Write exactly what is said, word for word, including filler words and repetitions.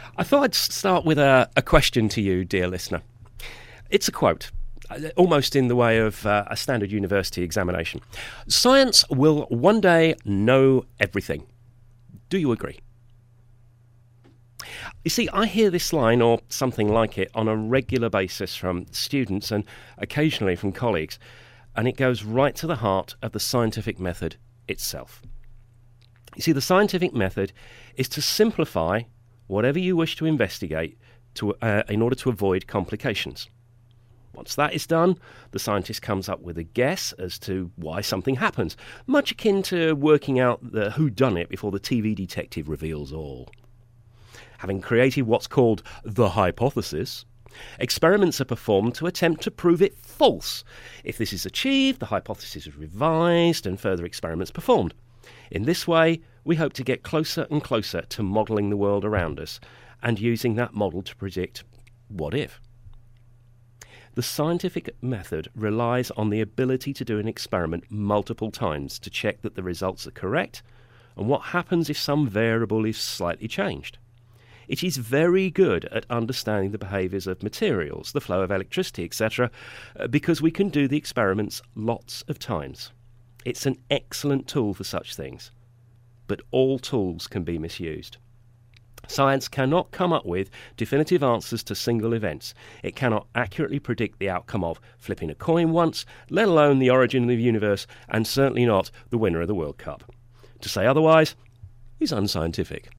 I thought I'd start with a, a question to you, dear listener. It's a quote, almost in the way of uh, a standard university examination. Science will one day know everything. Do you agree? You see, I hear this line, or something like it, on a regular basis from students and occasionally from colleagues, and it goes right to the heart of the scientific method itself. You see, the scientific method is to simplify whatever you wish to investigate to, uh, in order to avoid complications. Once that is done, the scientist comes up with a guess as to why something happens, much akin to working out the whodunit before the T V detective reveals all. Having created what's called the hypothesis, experiments are performed to attempt to prove it false. If this is achieved, the hypothesis is revised and further experiments performed. In this way, we hope to get closer and closer to modelling the world around us and using that model to predict what if. The scientific method relies on the ability to do an experiment multiple times to check that the results are correct and what happens if some variable is slightly changed. It is very good at understanding the behaviours of materials, the flow of electricity, et cetera, because we can do the experiments lots of times. It's an excellent tool for such things, but all tools can be misused. Science cannot come up with definitive answers to single events. It cannot accurately predict the outcome of flipping a coin once, let alone the origin of the universe, and certainly not the winner of the World Cup. To say otherwise is unscientific.